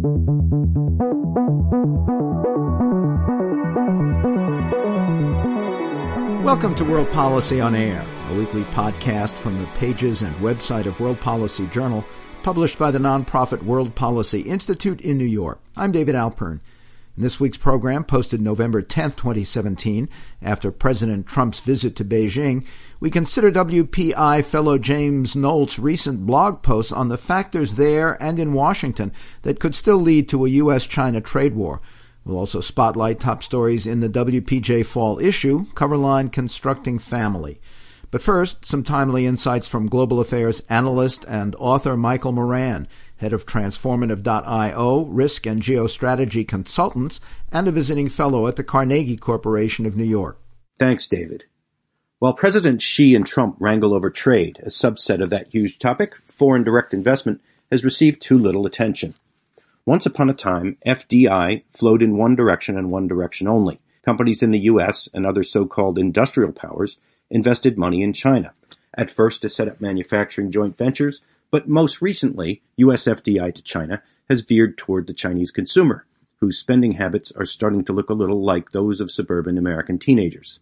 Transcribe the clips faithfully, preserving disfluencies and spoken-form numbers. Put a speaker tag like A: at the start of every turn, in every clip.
A: Welcome to World Policy on Air, a weekly podcast from the pages and website of World Policy Journal, published by the nonprofit World Policy Institute in New York. I'm David Alpern. In this week's program, posted November tenth, twenty seventeen, after President Trump's visit to Beijing, we consider W P I fellow James Nolt's recent blog posts on the factors there and in Washington that could still lead to a U S China trade war. We'll also spotlight top stories in the W P J fall issue, coverline Constructing Family. But first, some timely insights from Global Affairs analyst and author Michael Moran, head of Transformative dot io, Risk and Geostrategy Consultants, and a visiting fellow at the Carnegie Corporation of New York.
B: Thanks, David. While Presidents Xi and Trump wrangle over trade, a subset of that huge topic, foreign direct investment, has received too little attention. Once upon a time, F D I flowed in one direction and one direction only. Companies in the U S and other so-called industrial powers invested money in China, at first to set up manufacturing joint ventures, but most recently, U S F D I to China has veered toward the Chinese consumer, whose spending habits are starting to look a little like those of suburban American teenagers.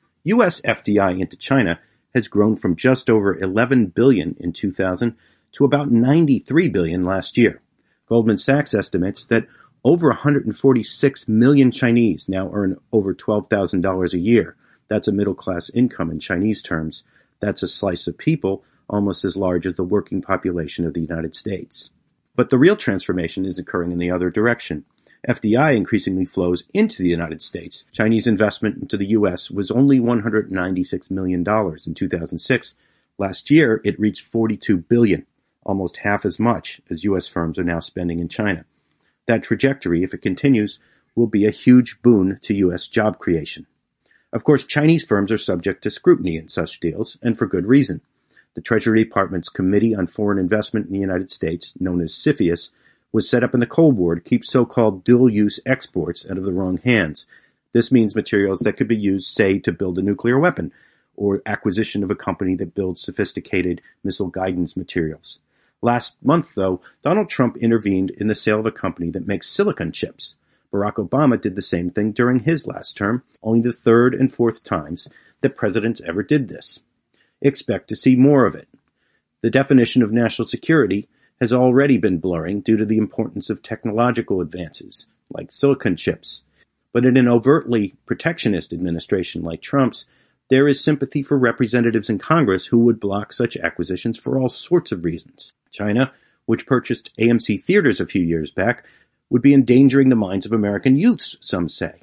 B: U S F D I into China has grown from just over eleven billion dollars in two thousand to about ninety-three billion dollars last year. Goldman Sachs estimates that over one hundred forty-six million Chinese now earn over twelve thousand dollars a year. That's a middle-class income in Chinese terms. That's a slice of people almost as large as the working population of the United States. But the real transformation is occurring in the other direction. F D I increasingly flows into the United States. Chinese investment into the U S was only one hundred ninety-six million dollars in two thousand six. Last year, it reached forty-two billion dollars, almost half as much as U S firms are now spending in China. That trajectory, if it continues, will be a huge boon to U S job creation. Of course, Chinese firms are subject to scrutiny in such deals, and for good reason. The Treasury Department's Committee on Foreign Investment in the United States, known as CFIUS, was set up in the Cold War to keep so-called dual-use exports out of the wrong hands. This means materials that could be used, say, to build a nuclear weapon, or acquisition of a company that builds sophisticated missile guidance materials. Last month, though, Donald Trump intervened in the sale of a company that makes silicon chips. Barack Obama did the same thing during his last term, only the third and fourth times that presidents ever did this. Expect to see more of it. The definition of national security has already been blurring due to the importance of technological advances, like silicon chips. But in an overtly protectionist administration like Trump's, there is sympathy for representatives in Congress who would block such acquisitions for all sorts of reasons. China, which purchased A M C theaters a few years back, would be endangering the minds of American youths, some say.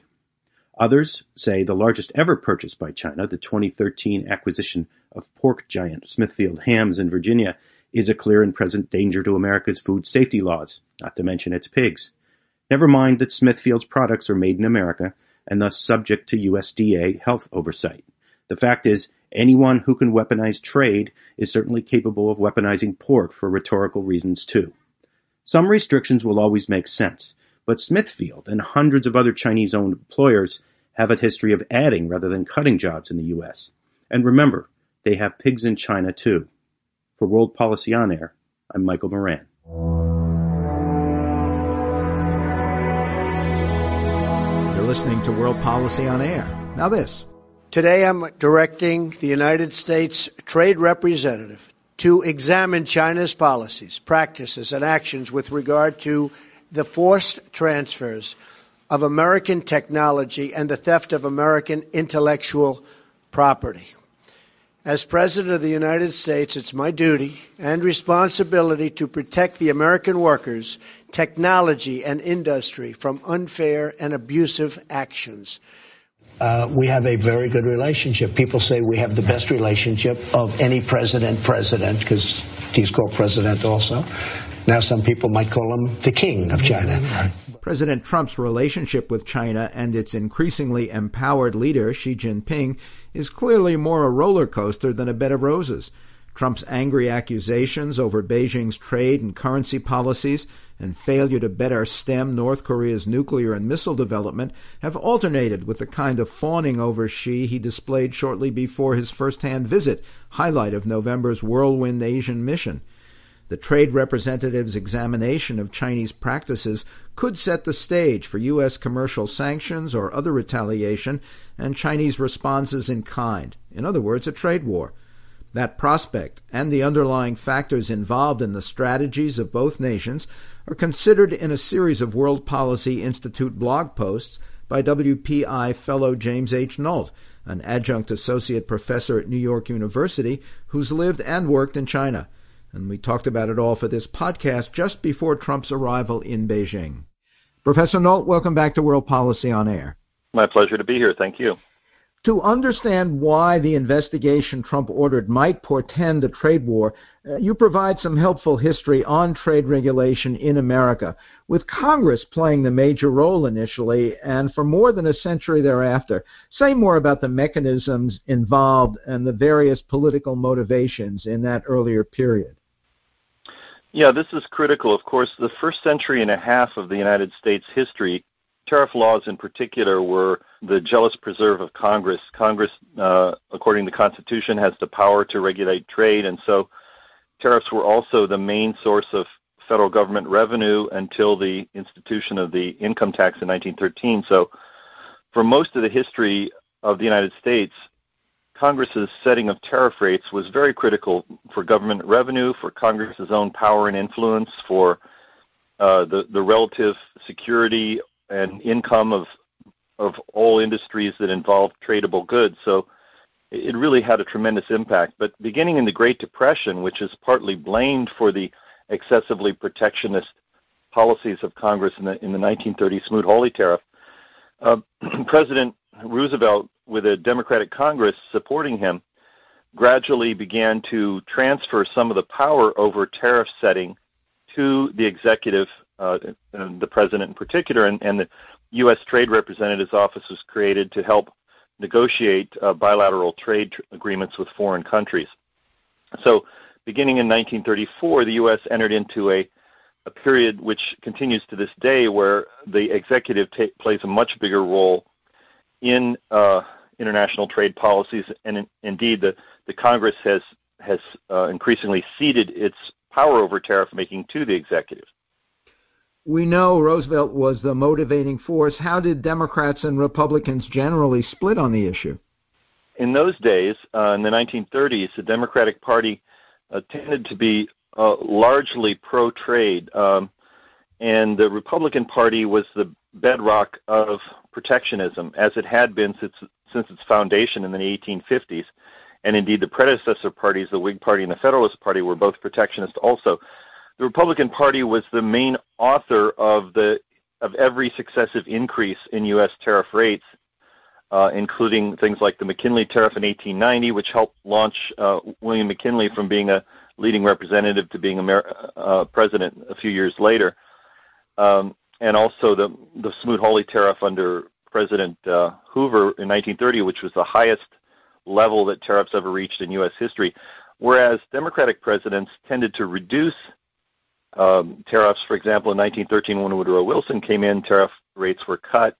B: Others say the largest ever purchase by China, the twenty thirteen acquisition of pork giant Smithfield Hams in Virginia, is a clear and present danger to America's food safety laws, not to mention its pigs. Never mind that Smithfield's products are made in America and thus subject to U S D A health oversight. The fact is, anyone who can weaponize trade is certainly capable of weaponizing pork for rhetorical reasons too. Some restrictions will always make sense, but Smithfield and hundreds of other Chinese-owned employers have a history of adding rather than cutting jobs in the U S. And remember, they have pigs in China too. For World Policy On Air, I'm Michael Moran.
A: You're listening to World Policy On Air. Now this.
C: Today I'm directing the United States Trade Representative to examine China's policies, practices, and actions with regard to the forced transfers of American technology and the theft of American intellectual property. As President of the United States, it's my duty and responsibility to protect the American workers, technology, and industry from unfair and abusive actions.
D: Uh, we have a very good relationship. People say we have the best relationship of any president president, because he's called president also. Now some people might call him the king of China.
A: President Trump's relationship with China and its increasingly empowered leader, Xi Jinping, is clearly more a roller coaster than a bed of roses. Trump's angry accusations over Beijing's trade and currency policies and failure to better stem North Korea's nuclear and missile development have alternated with the kind of fawning over Xi he displayed shortly before his first-hand visit, highlight of November's whirlwind Asian mission. The trade representative's examination of Chinese practices could set the stage for U S commercial sanctions or other retaliation and Chinese responses in kind. In other words, a trade war. That prospect and the underlying factors involved in the strategies of both nations are considered in a series of World Policy Institute blog posts by W P I fellow James H. Nolt, an adjunct associate professor at New York University who's lived and worked in China. And we talked about it all for this podcast just before Trump's arrival in Beijing. Professor Nolt, welcome back to World Policy on Air.
E: My pleasure to be here. Thank you.
A: To understand why the investigation Trump ordered might portend a trade war, uh, you provide some helpful history on trade regulation in America, with Congress playing the major role initially and for more than a century thereafter. Say more about the mechanisms involved and the various political motivations in that earlier period.
E: Yeah, this is critical. Of course, the first century and a half of the United States history, tariff laws in particular were the jealous preserve of Congress. Congress, uh, according to the Constitution, has the power to regulate trade, and so tariffs were also the main source of federal government revenue until the institution of the income tax in nineteen thirteen. So for most of the history of the United States, Congress's setting of tariff rates was very critical for government revenue, for Congress's own power and influence, for uh, the, the relative security and income of of all industries that involve tradable goods. So it really had a tremendous impact. But beginning in the Great Depression, which is partly blamed for the excessively protectionist policies of Congress in the, in the nineteen thirty Smoot-Hawley tariff, uh, President Roosevelt, with a Democratic Congress supporting him, gradually began to transfer some of the power over tariff setting to the executive, uh, the president in particular, and, and the U S Trade Representative's Office was created to help negotiate uh, bilateral trade tr- agreements with foreign countries. So beginning in nineteen thirty-four, the U S entered into a, a period which continues to this day where the executive ta- plays a much bigger role in uh, international trade policies, and in, indeed the, the Congress has, has uh, increasingly ceded its power over tariff making to the executive.
A: We know Roosevelt was the motivating force. How did Democrats and Republicans generally split on the issue?
E: In those days, uh, in the nineteen thirties, the Democratic Party uh, tended to be uh, largely pro-trade, um, and the Republican Party was the bedrock of protectionism, as it had been since, since its foundation in the eighteen fifties. And indeed, the predecessor parties, the Whig Party and the Federalist Party, were both protectionist also. The Republican Party was the main author of the of every successive increase in U S tariff rates, uh, including things like the McKinley tariff in eighteen ninety, which helped launch uh, William McKinley from being a leading representative to being Amer- uh, president a few years later, um, and also the, the Smoot-Hawley tariff under President uh, Hoover in nineteen thirty, which was the highest level that tariffs ever reached in U S history, whereas Democratic presidents tended to reduce Um, tariffs. For example, in nineteen thirteen, when Woodrow Wilson came in, tariff rates were cut.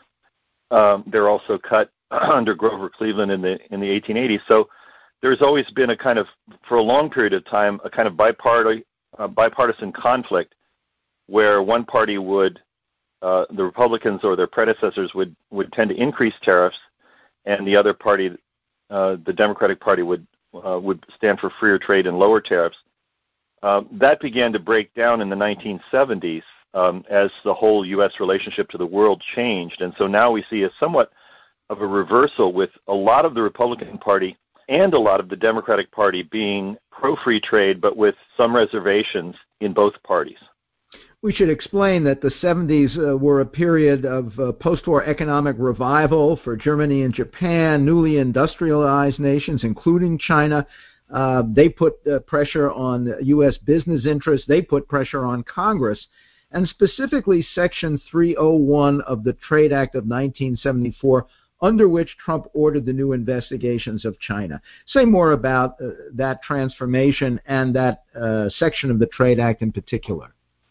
E: Um, they're also cut under Grover Cleveland in the in the eighteen eighties. So there's always been a kind of, for a long period of time, a kind of bipartisan, uh, bipartisan conflict where one party would, uh, the Republicans or their predecessors would, would tend to increase tariffs, and the other party, uh, the Democratic Party, would uh, would stand for freer trade and lower tariffs. Uh, that began to break down in the nineteen seventies um, as the whole U S relationship to the world changed. And so now we see a somewhat of a reversal, with a lot of the Republican Party and a lot of the Democratic Party being pro-free trade, but with some reservations in both parties.
A: We should explain that the seventies uh, were a period of uh, post-war economic revival for Germany and Japan, newly industrialized nations, including China. Uh, they put uh, pressure on U S business interests. They put pressure on Congress. And specifically Section three oh one of the Trade Act of nineteen seventy-four, under which Trump ordered the new investigations of China. Say more about uh, that transformation and that uh, section of the Trade Act in particular.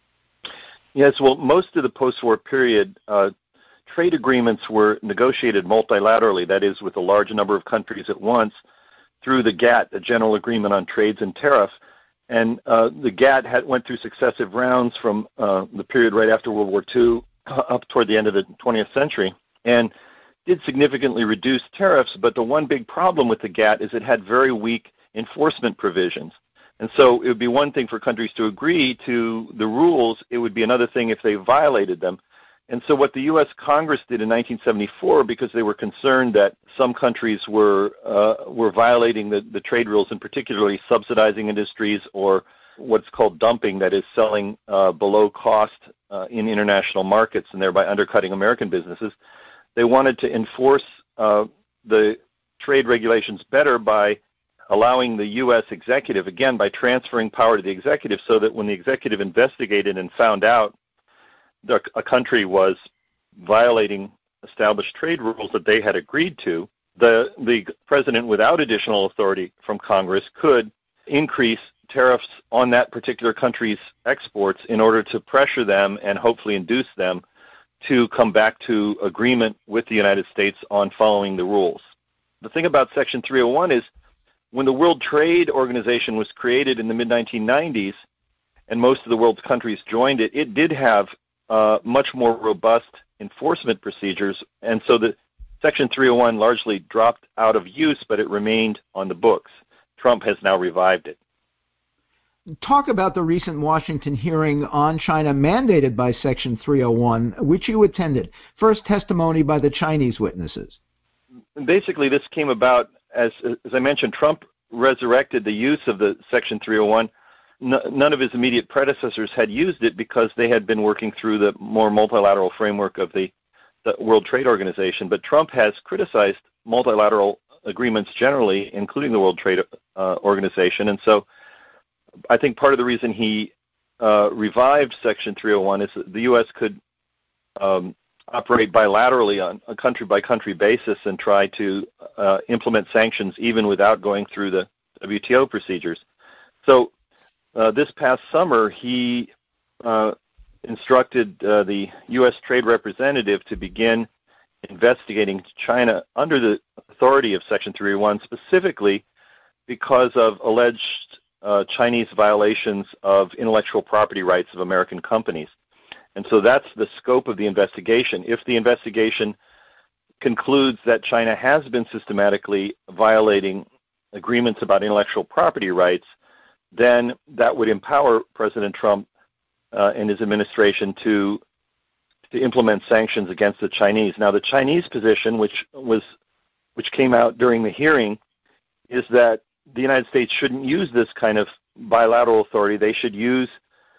E: Yes, well, most of the post-war period, uh, trade agreements were negotiated multilaterally, that is, with a large number of countries at once, through the G A T, the General Agreement on Trades and Tariffs. And uh, the GATT had, went through successive rounds from uh, the period right after World War Two up toward the end of the twentieth century, and did significantly reduce tariffs. But the one big problem with the GATT is it had very weak enforcement provisions. And so it would be one thing for countries to agree to the rules. It would be another thing if they violated them. And so what the U S Congress did in nineteen seventy-four, because they were concerned that some countries were uh, were violating the, the trade rules, and particularly subsidizing industries or what's called dumping, that is selling uh, below cost uh, in international markets and thereby undercutting American businesses, they wanted to enforce uh, the trade regulations better by allowing the U S executive, again, by transferring power to the executive, so that when the executive investigated and found out that a country was violating established trade rules that they had agreed to, the, the president, without additional authority from Congress, could increase tariffs on that particular country's exports in order to pressure them and hopefully induce them to come back to agreement with the United States on following the rules. The thing about Section three oh one is, when the World Trade Organization was created in the mid nineteen nineties, and most of the world's countries joined it, it did have uh, much more robust enforcement procedures, and so the Section three oh one largely dropped out of use, but it remained on the books. Trump has now revived it.
A: Talk about the recent Washington hearing on China mandated by Section three oh one, which you attended. First, testimony by the Chinese witnesses.
E: Basically, this came about, as, as I mentioned, Trump resurrected the use of the Section three oh one. No, none of his immediate predecessors had used it because they had been working through the more multilateral framework of the, the World Trade Organization. But Trump has criticized multilateral agreements generally, including the World Trade uh, Organization. And so I think part of the reason he uh, revived Section three oh one is that the U S could um, operate bilaterally on a country-by-country basis and try to uh, implement sanctions even without going through the W T O procedures. So uh, this past summer, he uh, instructed uh, the U S Trade Representative to begin investigating China under the authority of Section three oh one, specifically because of alleged uh, Chinese violations of intellectual property rights of American companies. And so that's the scope of the investigation. If the investigation concludes that China has been systematically violating agreements about intellectual property rights, then that would empower President Trump uh, and his administration to to implement sanctions against the Chinese. Now, the Chinese position, which was which came out during the hearing, is that the United States shouldn't use this kind of bilateral authority. They should use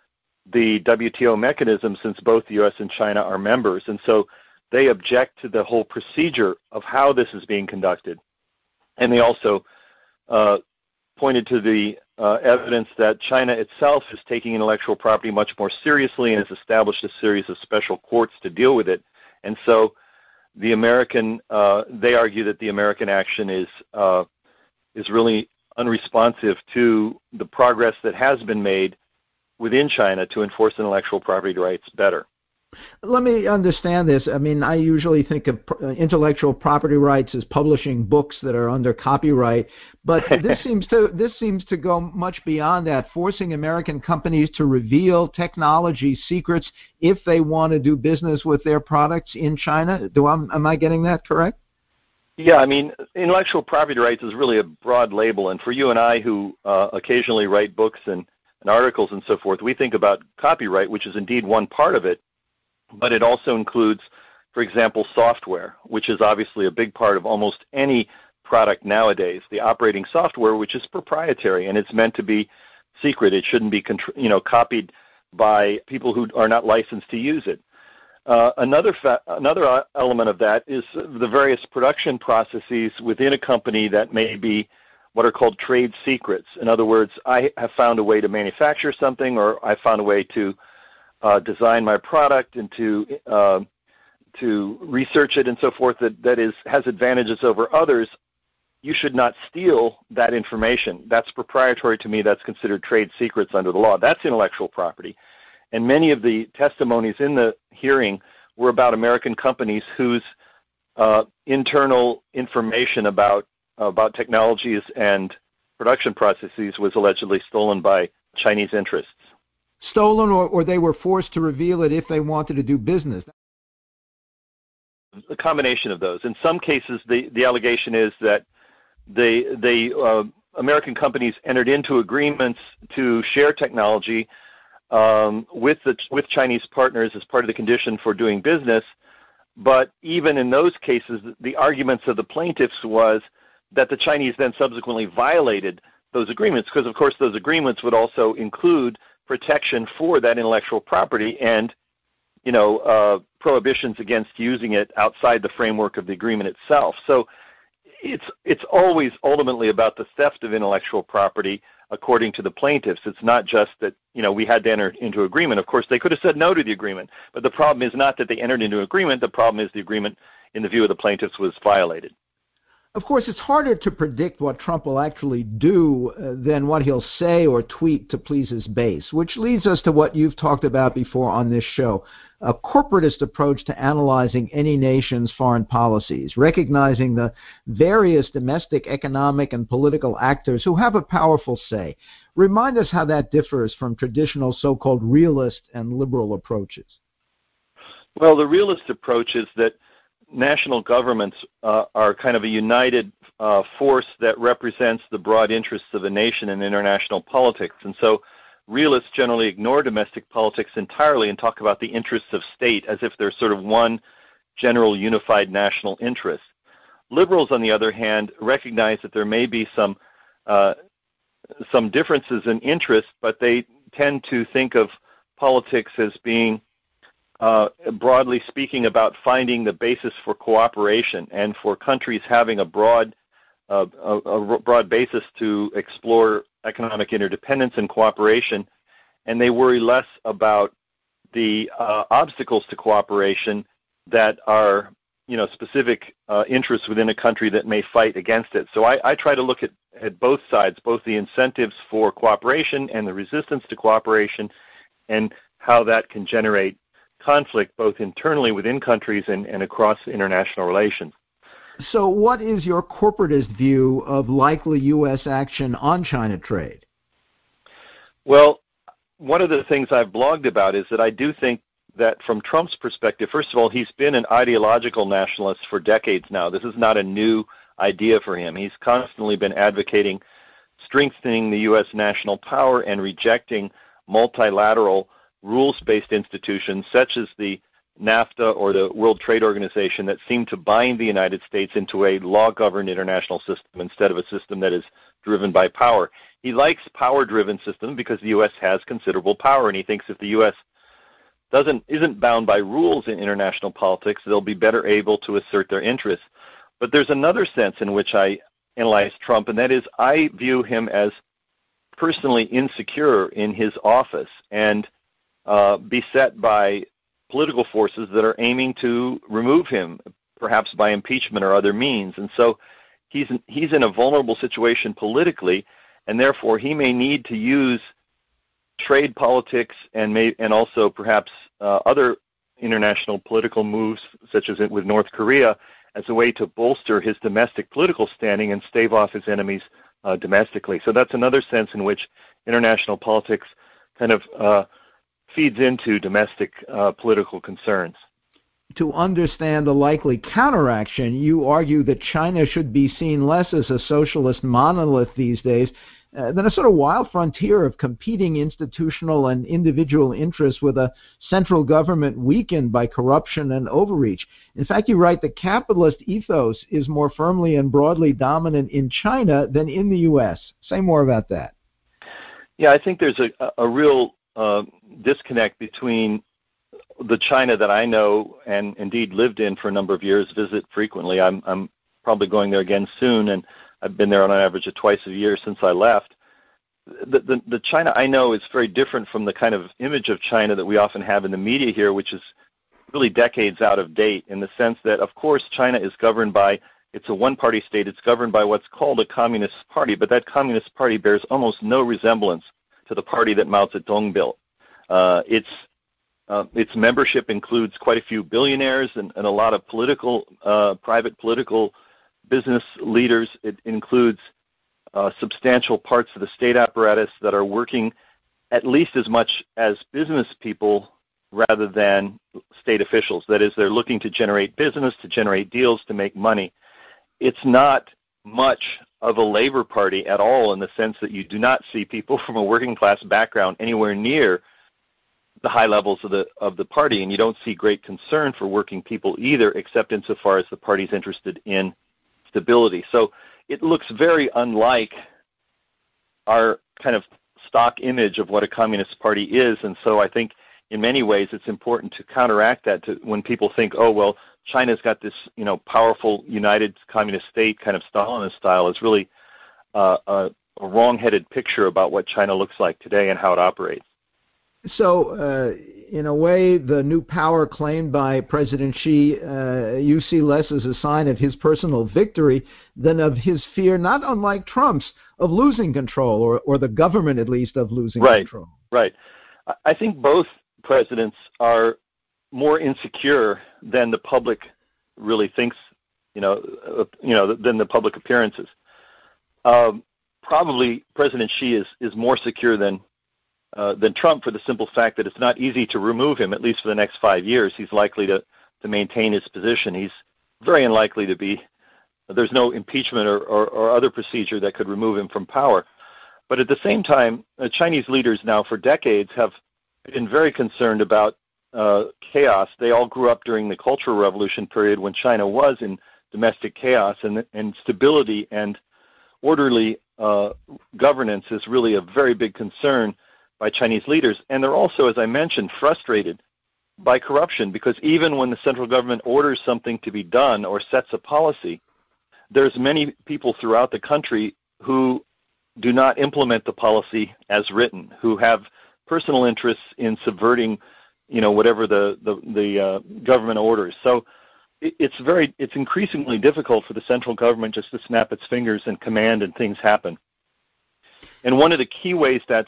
E: the W T O mechanism, since both the U S and China are members. And so they object to the whole procedure of how this is being conducted. And they also uh, pointed to the uh, evidence that China itself is taking intellectual property much more seriously and has established a series of special courts to deal with it. And so the American, uh, they argue that the American action is uh, is really unresponsive to the progress that has been made within China to enforce intellectual property rights better.
A: Let me understand this. I mean, I usually think of intellectual property rights as publishing books that are under copyright, but this seems to this seems to go much beyond that, forcing American companies to reveal technology secrets if they want to do business with their products in China. Do I, am I getting that correct?
E: Yeah, I mean, intellectual property rights is really a broad label, and for you and I who uh, occasionally write books and, and articles and so forth, we think about copyright, which is indeed one part of it. But it also includes, for example, software, which is obviously a big part of almost any product nowadays. The operating software, which is proprietary, and it's meant to be secret. It shouldn't be, you know, copied by people who are not licensed to use it. Uh, another fa- another element of that is the various production processes within a company that may be what are called trade secrets. In other words, I have found a way to manufacture something, or I found a way to Uh, design my product and to uh, to research it and so forth that, that is has advantages over others. You should not steal that information. That's proprietary to me. That's considered trade secrets under the law. That's intellectual property. And many of the testimonies in the hearing were about American companies whose uh, internal information about about technologies and production processes was allegedly stolen by Chinese interests.
A: Stolen, or, or they were forced to reveal it if they wanted to do business?
E: A combination of those. In some cases, the, the allegation is that they, they uh, American companies entered into agreements to share technology um, with the with Chinese partners as part of the condition for doing business. But even in those cases, the arguments of the plaintiffs was that the Chinese then subsequently violated those agreements, because of course those agreements would also include protection for that intellectual property and, you know, uh, prohibitions against using it outside the framework of the agreement itself. So it's it's always ultimately about the theft of intellectual property, according to the plaintiffs. It's not just that, you know, we had to enter into agreement. Of course, they could have said no to the agreement, but the problem is not that they entered into agreement. The problem is the agreement, in the view of the plaintiffs, was violated.
A: Of course, it's harder to predict what Trump will actually do uh, than what he'll say or tweet to please his base, which leads us to what you've talked about before on this show, a corporatist approach to analyzing any nation's foreign policies, recognizing the various domestic, economic, and political actors who have a powerful say. Remind us how that differs from traditional so-called realist and liberal approaches.
E: Well, the realist approach is that national governments uh, are kind of a united uh, force that represents the broad interests of a nation in international politics. And so realists generally ignore domestic politics entirely and talk about the interests of state as if they're sort of one general unified national interest. Liberals, on the other hand, recognize that there may be some uh, some differences in interest, but they tend to think of politics as being Uh, broadly speaking, about finding the basis for cooperation and for countries having a broad, uh, a, a broad basis to explore economic interdependence and cooperation, and they worry less about the uh, obstacles to cooperation that are, you know, specific uh, interests within a country that may fight against it. So I, I try to look at, at both sides, both the incentives for cooperation and the resistance to cooperation, and how that can generate conflict both internally within countries and, and across international relations.
A: So what is your corporatist view of likely U S action on China trade?
E: Well, one of the things I've blogged about is that I do think that from Trump's perspective, first of all, he's been an ideological nationalist for decades now. This is not a new idea for him. He's constantly been advocating strengthening the U S national power and rejecting multilateral rules-based institutions such as the NAFTA or the World Trade Organization that seem to bind the United States into a law-governed international system instead of a system that is driven by power. He likes power-driven systems because the U S has considerable power, and he thinks if the U S doesn't isn't bound by rules in international politics, they'll be better able to assert their interests. But there's another sense in which I analyze Trump, and that is I view him as personally insecure in his office and Uh, beset by political forces that are aiming to remove him, perhaps by impeachment or other means. And so he's he's in a vulnerable situation politically, and therefore he may need to use trade politics and may and also perhaps uh, other international political moves, such as with North Korea, as a way to bolster his domestic political standing and stave off his enemies uh, domestically. So that's another sense in which international politics kind of uh, feeds into domestic uh, political concerns.
A: To understand the likely counteraction, you argue that China should be seen less as a socialist monolith these days uh, than a sort of wild frontier of competing institutional and individual interests with a central government weakened by corruption and overreach. In fact, you write the capitalist ethos is more firmly and broadly dominant in China than in the U S. Say more about that.
E: Yeah, I think there's a, a real Uh, disconnect between the China that I know and indeed lived in for a number of years, visit frequently. I'm, I'm probably going there again soon, and I've been there on an average of twice a year since I left. The, the, the China I know is very different from the kind of image of China that we often have in the media here, which is really decades out of date, in the sense that, of course, China is governed by, it's a one-party state, it's governed by what's called a communist party, but that communist party bears almost no resemblance to the party that Mao Zedong built. Uh, its uh, its membership includes quite a few billionaires and, and a lot of political, uh, private political business leaders. It includes uh, substantial parts of the state apparatus that are working at least as much as business people rather than state officials. That is, they're looking to generate business, to generate deals, to make money. It's not much of a labor party at all, in the sense that you do not see people from a working class background anywhere near the high levels of the of the party, and you don't see great concern for working people either, except insofar as the party's interested in stability. So it looks very unlike our kind of stock image of what a communist party is, and so I think in many ways it's important to counteract that to, when people think, oh, well, China's got this, you know, powerful united communist state kind of Stalinist style. It's really uh, a, a wrong-headed picture about what China looks like today and how it operates.
A: So, uh, in a way, the new power claimed by President Xi, uh, you see less as a sign of his personal victory than of his fear, not unlike Trump's, of losing control, or, or the government, at least, of losing
E: right,
A: control.
E: Right. I think both presidents are more insecure than the public really thinks, you know, uh, you know, than the public appearances. Um, probably President Xi is, is more secure than uh, than Trump, for the simple fact that it's not easy to remove him, at least for the next five years. He's likely to, to maintain his position. He's very unlikely to be, there's no impeachment or, or, or other procedure that could remove him from power. But at the same time, uh, Chinese leaders now for decades have been very concerned about uh, chaos. They all grew up during the Cultural Revolution period when China was in domestic chaos, and, and stability and orderly uh, governance is really a very big concern by Chinese leaders. And they're also, as I mentioned, frustrated by corruption, because even when the central government orders something to be done or sets a policy, there's many people throughout the country who do not implement the policy as written, who have personal interests in subverting, you know, whatever the the, the uh, government orders. So it, it's very, it's increasingly difficult for the central government just to snap its fingers and command and things happen. And one of the key ways that's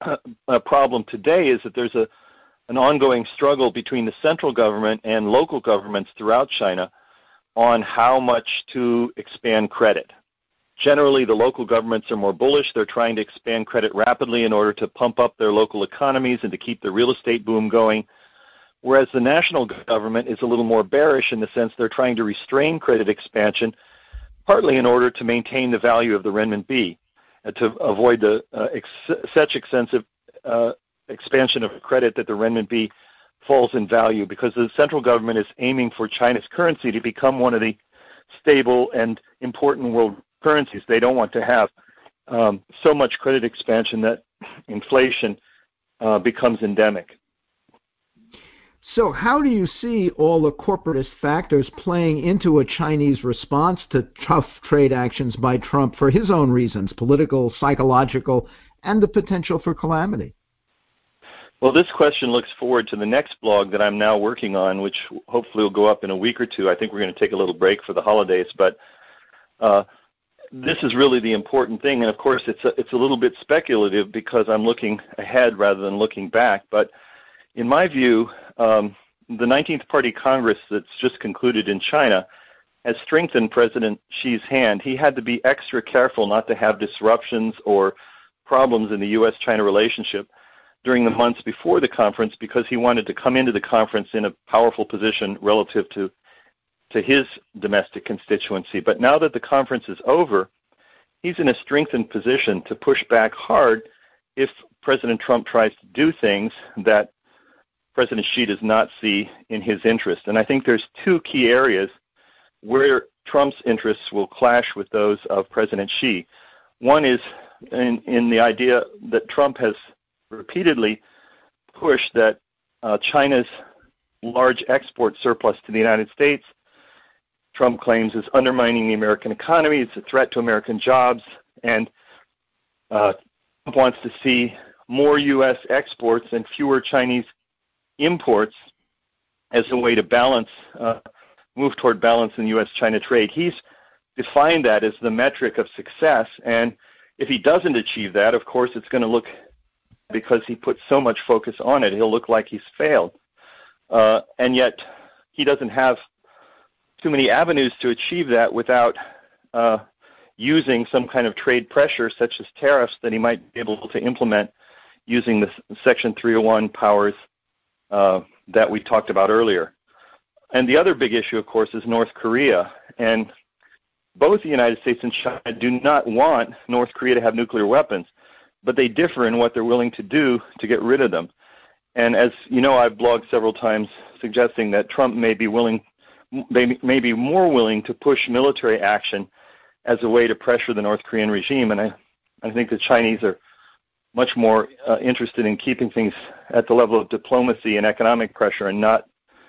E: a problem today is that there's a an ongoing struggle between the central government and local governments throughout China on how much to expand credit. Generally, the local governments are more bullish. They're trying to expand credit rapidly in order to pump up their local economies and to keep the real estate boom going, whereas the national government is a little more bearish in the sense they're trying to restrain credit expansion, partly in order to maintain the value of the renminbi, and to avoid the uh, ex- such extensive uh, expansion of credit that the renminbi falls in value, because the central government is aiming for China's currency to become one of the stable and important world currencies. They don't want to have um, so much credit expansion that inflation uh, becomes endemic.
A: So how do you see all the corporatist factors playing into a Chinese response to tough trade actions by Trump for his own reasons, political, psychological, and the potential for calamity?
E: Well, this question looks forward to the next blog that I'm now working on, which hopefully will go up in a week or two. I think we're going to take a little break for the holidays, but uh, this is really the important thing. And, of course, it's a, it's a little bit speculative because I'm looking ahead rather than looking back. But in my view, um, the nineteenth Party Congress that's just concluded in China has strengthened President Xi's hand. He had to be extra careful not to have disruptions or problems in the U S China relationship during the months before the conference, because he wanted to come into the conference in a powerful position relative to to his domestic constituency. But now that the conference is over, he's in a strengthened position to push back hard if President Trump tries to do things that President Xi does not see in his interest. And I think there's two key areas where Trump's interests will clash with those of President Xi. One is in, in the idea that Trump has repeatedly pushed that uh, China's large export surplus to the United States, Trump claims, is undermining the American economy. It's a threat to American jobs, and uh, Trump wants to see more U S exports and fewer Chinese imports as a way to balance, uh, move toward balance in U S China trade. He's defined that as the metric of success, and if he doesn't achieve that, of course, it's going to look, because he put so much focus on it, he'll look like he's failed. Uh, and yet he doesn't have too many avenues to achieve that without uh, using some kind of trade pressure, such as tariffs, that he might be able to implement using the Section three oh one powers uh, that we talked about earlier. And the other big issue, of course, is North Korea. And both the United States and China do not want North Korea to have nuclear weapons, but they differ in what they're willing to do to get rid of them. And as you know, I've blogged several times suggesting that Trump may be willing, may, may be more willing to push military action as a way to pressure the North Korean regime. And I, I think the Chinese are much more uh, interested in keeping things at the level of diplomacy and economic pressure, and not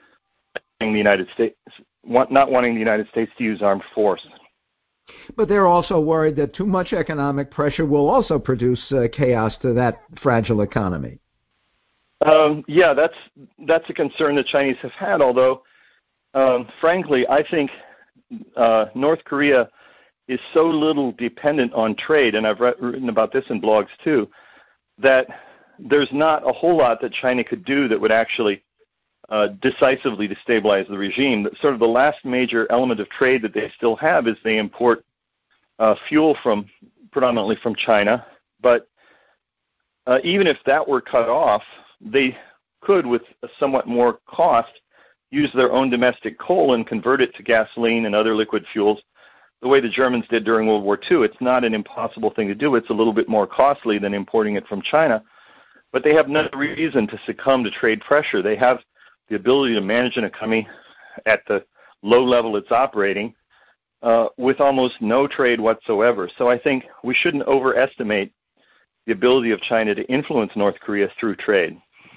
E: the United States, not wanting the United States to use armed force.
A: But they're also worried that too much economic pressure will also produce uh, chaos to that fragile economy.
E: Um, yeah, that's that's a concern the Chinese have had, although, um, frankly, I think uh, North Korea is so little dependent on trade, and I've re- written about this in blogs too, that there's not a whole lot that China could do that would actually uh, decisively destabilize the regime. Sort of the last major element of trade that they still have is they import uh, fuel from predominantly from China, but uh, even if that were cut off, they could, with a somewhat more cost, use their own domestic coal and convert it to gasoline and other liquid fuels the way the Germans did during World War Two. It's not an impossible thing to do. It's a little bit more costly than importing it from China, but they have no reason to succumb to trade pressure. They have the ability to manage an economy at the low level it's operating uh, with almost no trade whatsoever. So I think we shouldn't overestimate the ability of China to influence North Korea through trade.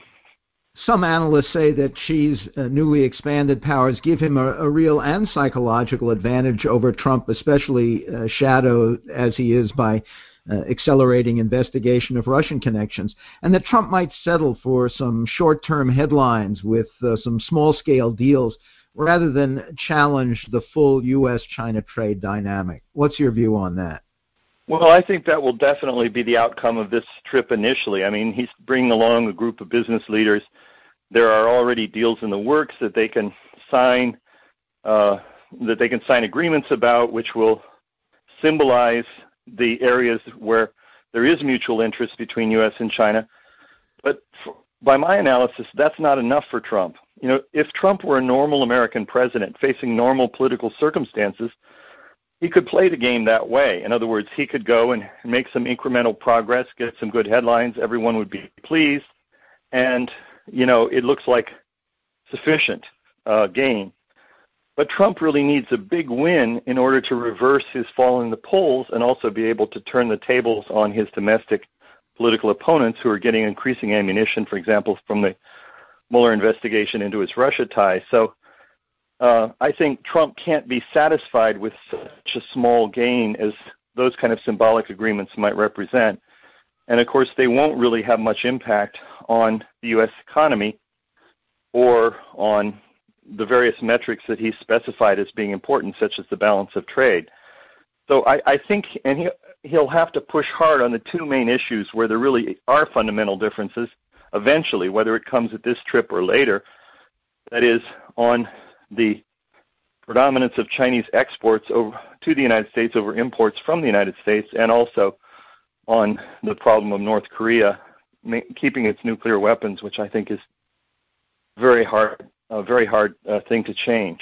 A: Some analysts say that Xi's uh, newly expanded powers give him a, a real and psychological advantage over Trump, especially uh, shadowed as he is by uh, accelerating investigation of Russian connections, and that Trump might settle for some short-term headlines with uh, some small-scale deals rather than challenge the full U S China trade dynamic. What's your view on that?
E: Well, I think that will definitely be the outcome of this trip initially. I mean, he's bringing along a group of business leaders. There are already deals in the works that they can sign, uh, that they can sign agreements about, which will symbolize the areas where there is mutual interest between U S and China. But for, by my analysis, that's not enough for Trump. You know, if Trump were a normal American president facing normal political circumstances, he could play the game that way. In other words, he could go and make some incremental progress, get some good headlines, everyone would be pleased, and, you know, it looks like sufficient uh, gain. But Trump really needs a big win in order to reverse his fall in the polls and also be able to turn the tables on his domestic political opponents who are getting increasing ammunition, for example, from the Mueller investigation into his Russia ties. So uh, I think Trump can't be satisfied with such a small gain as those kind of symbolic agreements might represent. And, of course, they won't really have much impact on the U S economy or on the various metrics that he's specified as being important, such as the balance of trade. So I, I think, and he, he'll have to push hard on the two main issues where there really are fundamental differences eventually, whether it comes at this trip or later. That is, on the predominance of Chinese exports over to the United States over imports from the United States, and also on the problem of North Korea ma- keeping its nuclear weapons, which I think is very hard, a very hard uh, thing to change.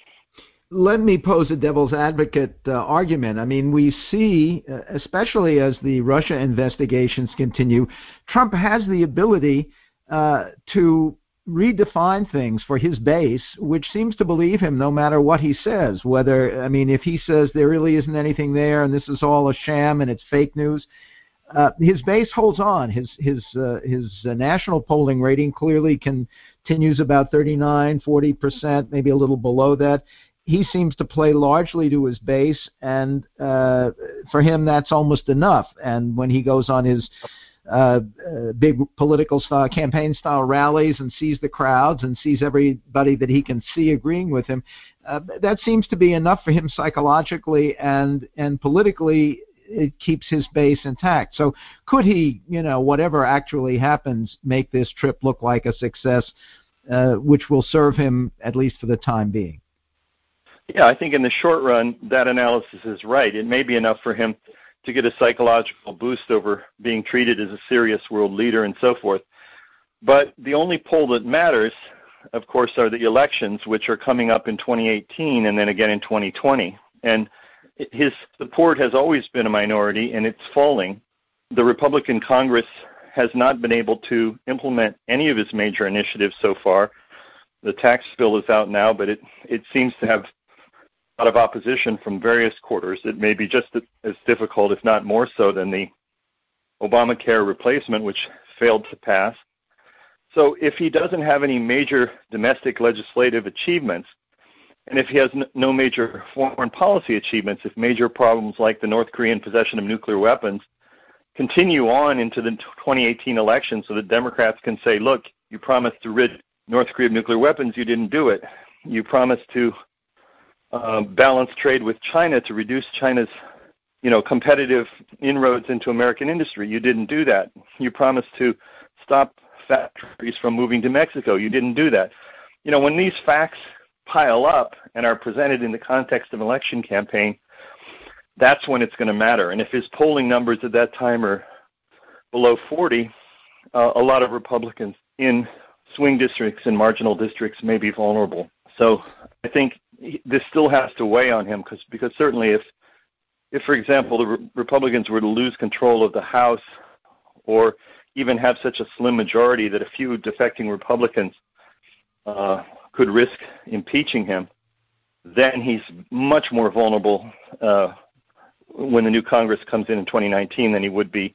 A: Let me pose a devil's advocate uh, argument. I mean, we see, uh, especially as the Russia investigations continue, Trump has the ability uh, to redefine things for his base, which seems to believe him no matter what he says. Whether, I mean, if he says there really isn't anything there and this is all a sham and it's fake news, uh, his base holds on. His his uh, his uh, national polling rating clearly continues about thirty-nine, forty percent, maybe a little below that. He seems to play largely to his base, and uh, for him that's almost enough. And when he goes on his uh, uh, big political style, campaign style rallies and sees the crowds and sees everybody that he can see agreeing with him, uh, that seems to be enough for him psychologically, and and politically it keeps his base intact. So could he, you know, whatever actually happens, make this trip look like a success, uh, which will serve him at least for the time being?
E: Yeah, I think in the short run, that analysis is right. It may be enough for him to get a psychological boost over being treated as a serious world leader and so forth. But the only poll that matters, of course, are the elections, which are coming up in twenty eighteen and then again in twenty twenty. And his support has always been a minority, and it's falling. The Republican Congress has not been able to implement any of his major initiatives so far. The tax bill is out now, but it, it seems to have a lot of opposition from various quarters. It may be just as difficult, if not more so, than the Obamacare replacement, which failed to pass. So if he doesn't have any major domestic legislative achievements, and if he has no major foreign policy achievements, if major problems like the North Korean possession of nuclear weapons continue on into the twenty eighteen election so that Democrats can say, look, you promised to rid North Korea of nuclear weapons, you didn't do it. You promised to uh, balance trade with China to reduce China's you know, competitive inroads into American industry. You didn't do that. You promised to stop factories from moving to Mexico. You didn't do that. You know, when these facts pile up and are presented in the context of an election campaign, that's when it's going to matter. And if his polling numbers at that time are below forty, uh, a lot of Republicans in swing districts and marginal districts may be vulnerable. So I think this still has to weigh on him because because certainly if, if for example, the Re- Republicans were to lose control of the House or even have such a slim majority that a few defecting Republicans uh, could risk impeaching him, then he's much more vulnerable uh, when the new Congress comes in in twenty nineteen than he would be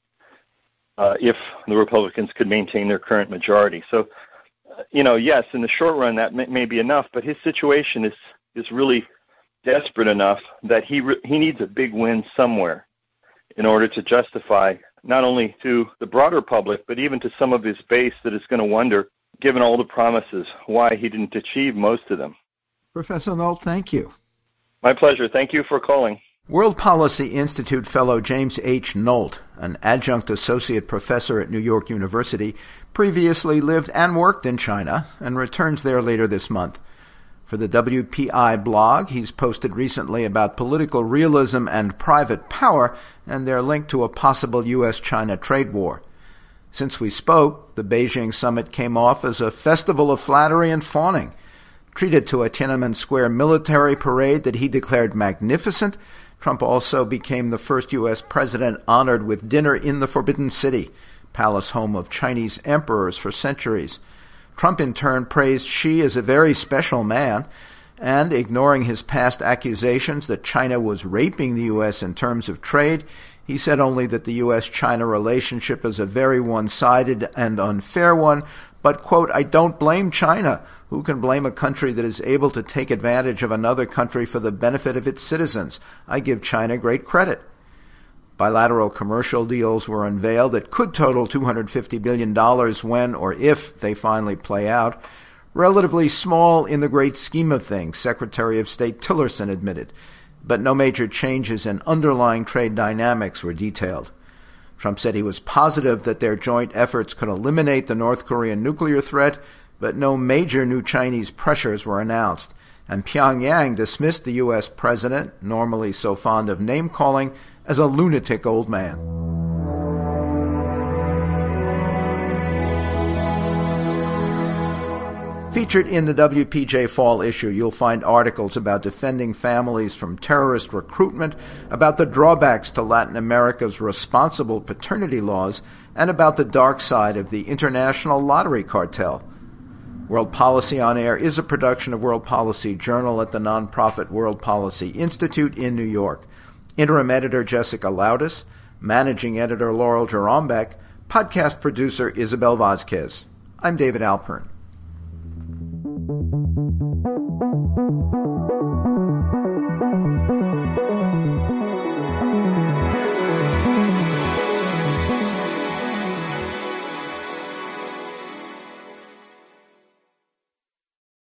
E: uh, if the Republicans could maintain their current majority. So, uh, you know, yes, in the short run that may, may be enough, but his situation is, is really desperate enough that he re- he needs a big win somewhere in order to justify not only to the broader public, but even to some of his base that is going to wonder, given all the promises, why he didn't achieve most of them.
A: Professor Nolt, thank you.
E: My pleasure. Thank you for calling.
A: World Policy Institute fellow James H. Nolt, an adjunct associate professor at New York University, previously lived and worked in China and returns there later this month. For the W P I blog, he's posted recently about political realism and private power and their link to a possible U S China trade war. Since we spoke, the Beijing summit came off as a festival of flattery and fawning. Treated to a Tiananmen Square military parade that he declared magnificent, Trump also became the first U S president honored with dinner in the Forbidden City, palace home of Chinese emperors for centuries. Trump in turn praised Xi as a very special man, and ignoring his past accusations that China was raping the U S in terms of trade, he said only that the U S China relationship is a very one-sided and unfair one, but, quote, I don't blame China. Who can blame a country that is able to take advantage of another country for the benefit of its citizens? I give China great credit. Bilateral commercial deals were unveiled that could total two hundred fifty billion dollars when or if they finally play out. Relatively small in the great scheme of things, Secretary of State Tillerson admitted, but no major changes in underlying trade dynamics were detailed. Trump said he was positive that their joint efforts could eliminate the North Korean nuclear threat, but no major new Chinese pressures were announced. And Pyongyang dismissed the U S president, normally so fond of name-calling, as a lunatic old man. Featured in the W P J Fall issue, you'll find articles about defending families from terrorist recruitment, about the drawbacks to Latin America's responsible paternity laws, and about the dark side of the international lottery cartel. World Policy on Air is a production of World Policy Journal at the nonprofit World Policy Institute in New York. Interim editor Jessica Loudis, managing editor Laurel Jerombeck, podcast producer Isabel Vazquez. I'm David Alpern.